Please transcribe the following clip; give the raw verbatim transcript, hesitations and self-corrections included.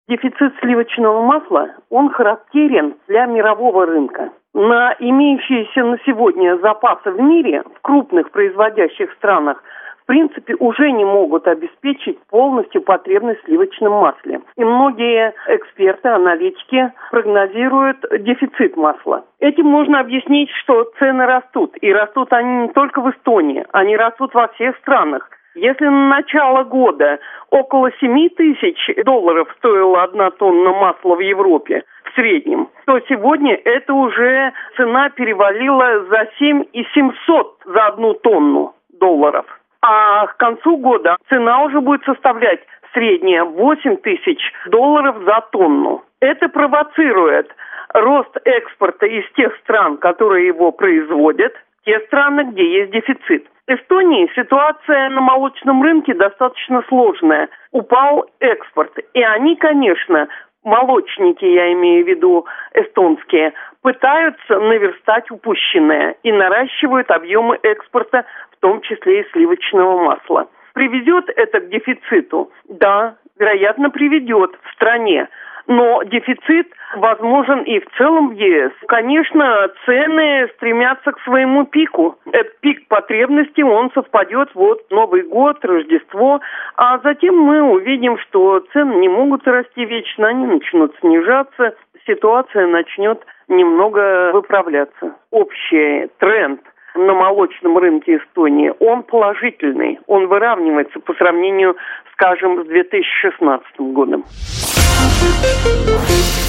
Дефицит сливочного масла, он характерен для мирового рынка. На имеющиеся на сегодня запасы в мире, в крупных производящих странах, в принципе, уже не могут обеспечить полностью потребность в сливочном масле. И многие эксперты, аналитики прогнозируют дефицит масла. Этим можно объяснить, что цены растут. И растут они не только в Эстонии, они растут во всех странах. Если на начало года около семь тысяч долларов стоила одна тонна масла в Европе в среднем, то сегодня это уже цена перевалила за семь тысяч семьсот за одну тонну долларов. А к концу года цена уже будет составлять средняя восемь тысяч долларов за тонну. Это провоцирует рост экспорта из тех стран, которые его производят, те страны, где есть дефицит. В Эстонии ситуация на молочном рынке достаточно сложная. Упал экспорт. И они, конечно, молочники, я имею в виду эстонские, пытаются наверстать упущенное и наращивают объемы экспорта, в том числе и сливочного масла. Приведет это к дефициту? Да, вероятно, приведет в стране. Но дефицит возможен и в целом в ЕС. Конечно, цены стремятся к своему пику. Этот пик потребностей, он совпадет вот Новый год, Рождество. А затем мы увидим, что цены не могут расти вечно, они начнут снижаться. Ситуация начнет немного выправляться. Общий тренд на молочном рынке Эстонии, он положительный. Он выравнивается по сравнению, скажем, с две тысячи шестнадцатым годом.